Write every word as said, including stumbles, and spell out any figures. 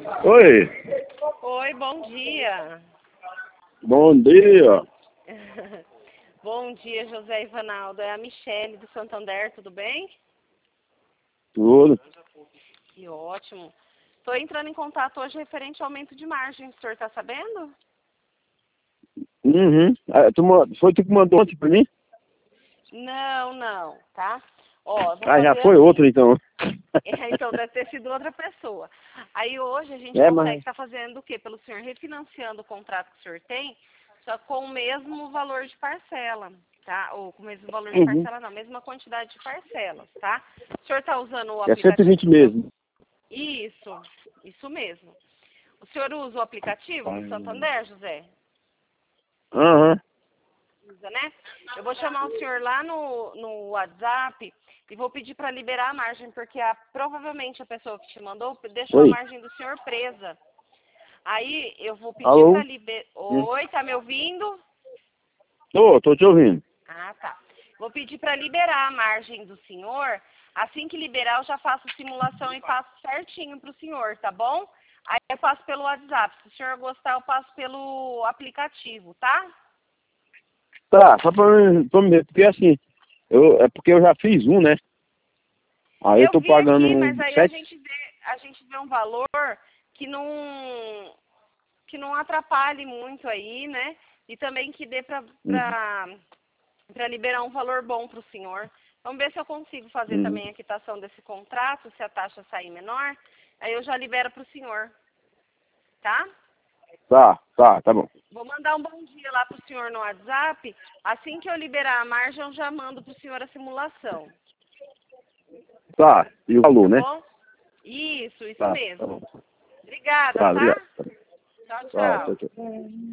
Oi, Oi, bom dia. bom dia. Bom dia, José Ivanaldo. É a Michele do Santander, tudo bem? Tudo. Que ótimo. Estou entrando em contato hoje referente ao aumento de margem. O senhor está sabendo? Uhum. Ah, tu, ma- foi tu que mandou ontem pra mim? Não, não, tá? Ó, eu vou Ah, já fazer foi outro assim. então. Então deve ter sido outra pessoa. Aí hoje a gente É, consegue mas. estar fazendo o quê? Pelo senhor refinanciando o contrato que o senhor tem, só com o mesmo valor de parcela, tá? Ou com o mesmo valor de Uhum. parcela, não, mesma quantidade de parcelas, tá? O senhor está usando o É cento e aplicativo vinte do Santander? mesmo. Isso, isso mesmo. O senhor usa o aplicativo do Santander, José? Aham. Usa, né? Eu vou chamar o senhor lá no, no WhatsApp e vou pedir para liberar a margem, porque a, provavelmente a pessoa que te mandou deixou a Oi. margem do senhor presa. Aí eu vou pedir Alô? para liberar. Hum. Oi, tá me ouvindo? Tô, tô te ouvindo. Ah, tá. Vou pedir para liberar a margem do senhor. Assim que liberar, eu já faço simulação e passo certinho para o senhor, tá bom? Aí eu passo pelo WhatsApp. Se o senhor gostar, eu passo pelo aplicativo, tá? Tá, só pra mim, pra mim ver, porque assim, eu, é porque eu já fiz um, né? Aí eu Eu tô vi pagando aqui, mas um aí a sete. gente vê, a gente vê um valor que não, que não atrapalhe muito aí, né? E também que dê para Uhum. para liberar um valor bom para o senhor. Vamos ver se eu consigo fazer Uhum. também a quitação desse contrato, se a taxa sair menor. Aí eu já libero para o senhor, tá? Tá, tá, tá bom. Vou mandar um bom dia lá para o senhor no WhatsApp. Assim que eu liberar a margem, eu já mando para o senhor a simulação, Tá, e o tá valor, né? bom? Isso, isso Tá, tá bom. mesmo. Obrigada, Tá, tá? obrigado. Tchau, Tá, tchau, tchau. tchau.